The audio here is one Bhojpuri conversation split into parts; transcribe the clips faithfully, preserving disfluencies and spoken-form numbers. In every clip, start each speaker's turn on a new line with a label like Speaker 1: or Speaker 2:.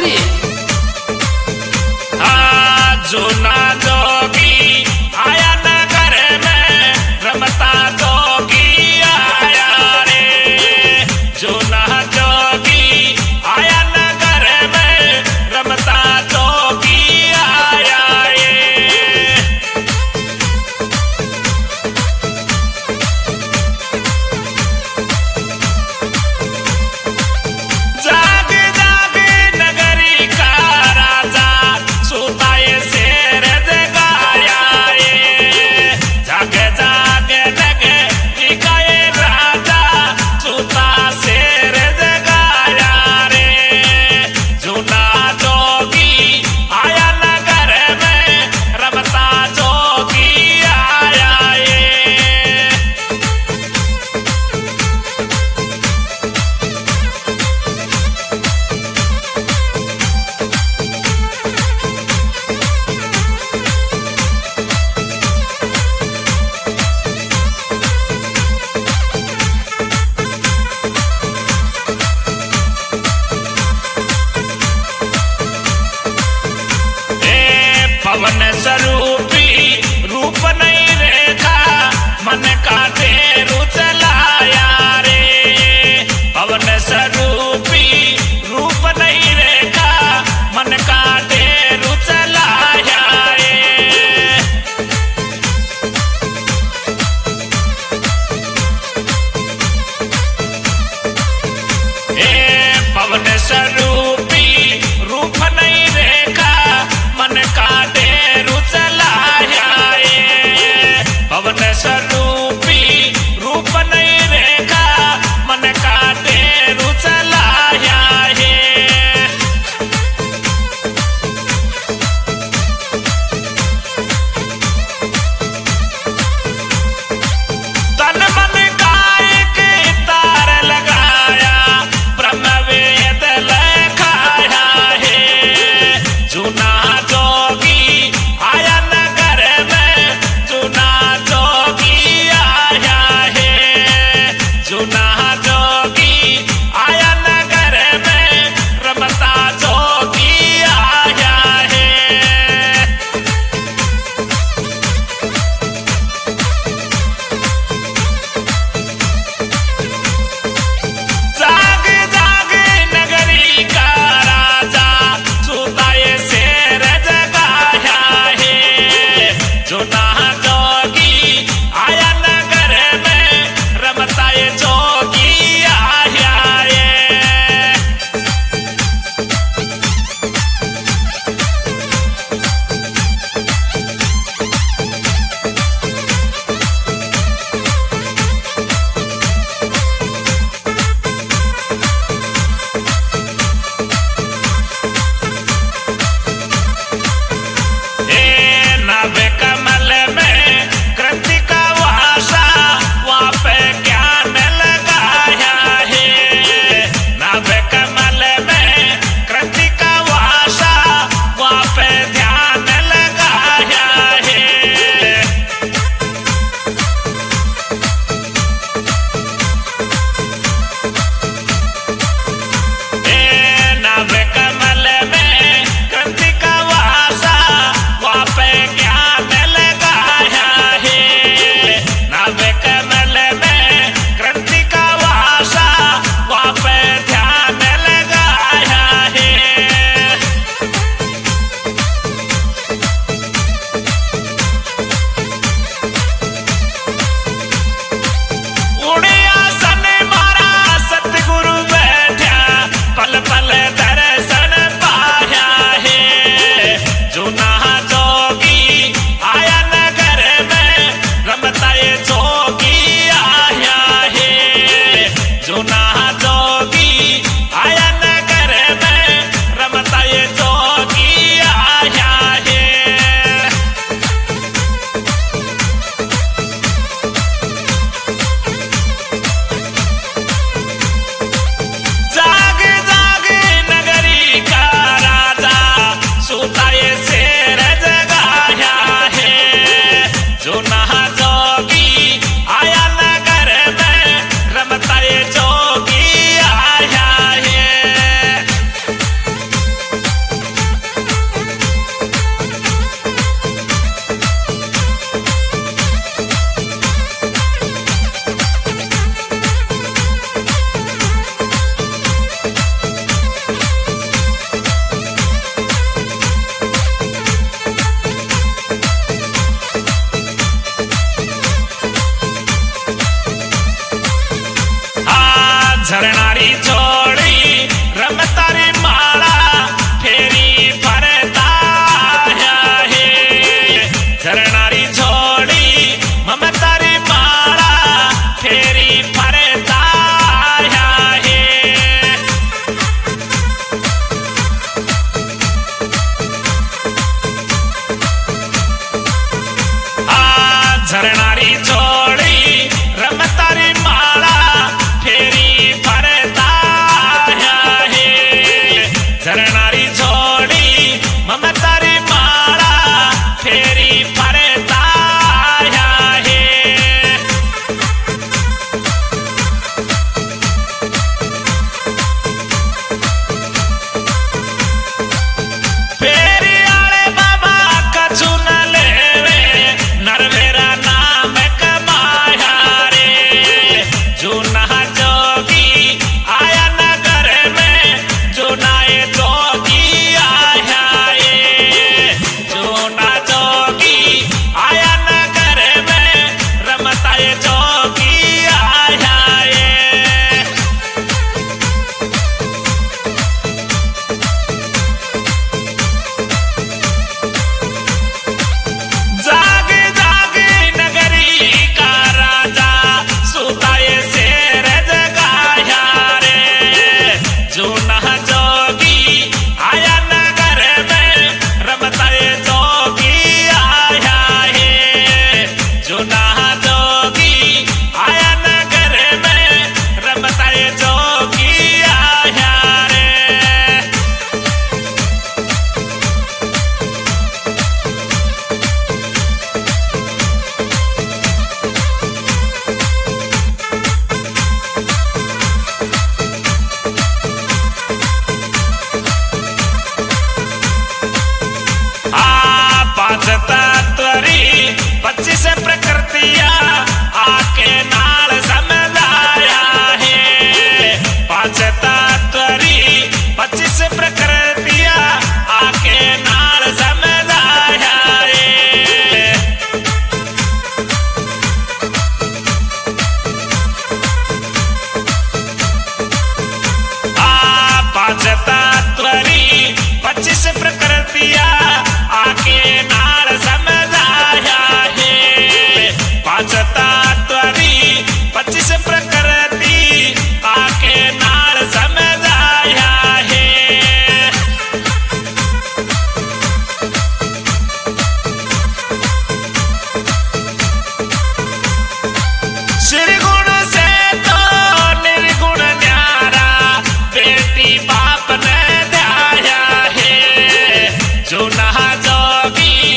Speaker 1: जी।
Speaker 2: हाँ जूना जोगी आया नगर में रमता जोगी आया रे। जूना जोगी आया नगर में रमता जोगी आया रे। जाग जाग नगरी का राजा सुताए शेर जगाया रे। जाग जाग नगरी का ये राजा सुता शेर जगाया रे। जूना जोगी आया नगर में रमता जोगी आया रे। ए पवन स्वरूपी रूप नहीं रेखा मन का ढेरू चलाया रे। पवन स्वरूपी रूप नहीं रेखा मन का ढेरू चलाया रे। ए पवन स्वरूपी रूप नहीं रेखा मन का ढेरू चलाया रे। पवन स्वरूपी रूप नहीं रेखा मन का ढेरू चलाया रे। तन मन काय के तार लगाया ब्रह्म वेद लखाया है। जूना जोगी आया नगर में जूना जोगी झरनारी जोड़ी रमतारी माला फेरी फरता है झरनारी जोड़ी ममतारी माला फेरी फरता है आ झरनारी जोड़ी रमतारी माला फेरी फरता है झरनारी जोड़ी ममतारी माला फेरी फरता है फेरी आले बाबा कछु न लेवे नरवेरा नाम कमाया रे जूना जोगी आया नगर में जूनाए जोगी आया रे जूना जोगी आया नगर में रमताए जोगी आया रे जागे जागे नगरी का राजा सुताए शेर जगाया रे जूना जोगी आया नगर में रमताए जोगी आया है जूना जोगी आया नगर में रमताए जोगी आया रे आ पांच तत्वरी पच्चीस प्रकृतिया आके नाल समझाया है पांच तत्वरी पच्चीस प्रकृतिया आके नाल समझाया है आ पांच तत्वरी पच्चीस प्रकृतिया आके नाल समझाया है पांच तत्वरी पच्चीस प्रकृति आके नाल समझाया है श्री गुण से तो निर्गुण न्यारा बेटी बाप ने दिया है जूना जोगी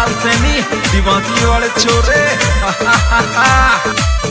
Speaker 1: लाल सैनी दिवासी वाले छोरे